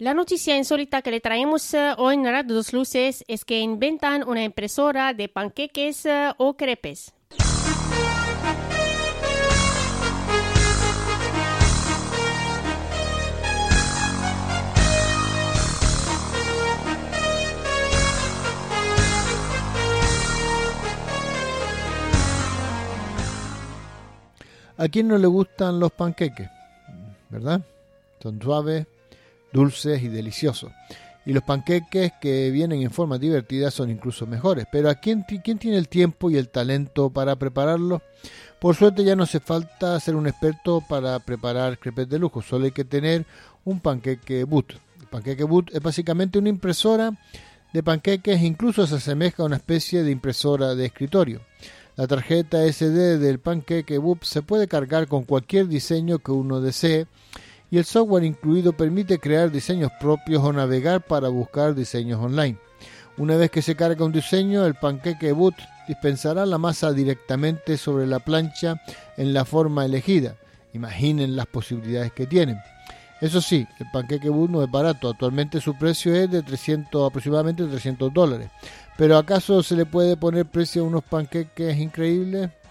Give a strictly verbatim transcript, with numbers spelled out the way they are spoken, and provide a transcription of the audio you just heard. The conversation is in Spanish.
La noticia insólita que le traemos uh, hoy en Radio Dos Luces es que inventan una impresora de panqueques uh, o crepes. ¿A quién no le gustan los panqueques? ¿Verdad? Son suaves, dulces y deliciosos. Y los panqueques que vienen en forma divertida son incluso mejores. Pero ¿a quién, quién tiene el tiempo y el talento para prepararlos? Por suerte ya no hace falta ser un experto para preparar crepes de lujo. Solo hay que tener un panqueque boot. El panqueque boot es básicamente una impresora de panqueques, incluso se asemeja a una especie de impresora de escritorio. La tarjeta ese de del panqueque boot se puede cargar con cualquier diseño que uno desee, y el software incluido permite crear diseños propios o navegar para buscar diseños online. Una vez que se carga un diseño, el panqueque boot dispensará la masa directamente sobre la plancha en la forma elegida. Imaginen las posibilidades que tienen. Eso sí, el panqueque boot no es barato. Actualmente su precio es de trescientos, aproximadamente trescientos dólares. Pero ¿acaso se le puede poner precio a unos panqueques increíbles?